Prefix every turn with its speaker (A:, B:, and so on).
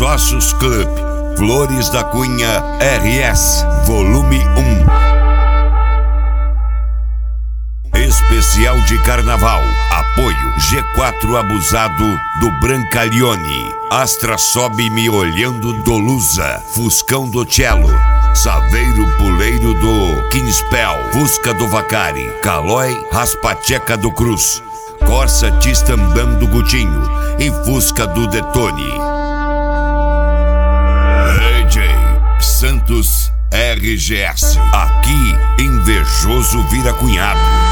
A: Sócios Club, Flores da Cunha RS, volume 1. Especial de Carnaval. Apoio G4 Abusado do Brancalione, Astra Sobe Me Olhando do Lusa, Fuscão do Cello, Saveiro Puleiro do Kingspell, Fusca do Vacari, Calói Raspacheca do Cruz, Corsa Tistambam do Gutinho e Fusca do Detone. AJ Santos RGS. Aqui, invejoso vira cunhado.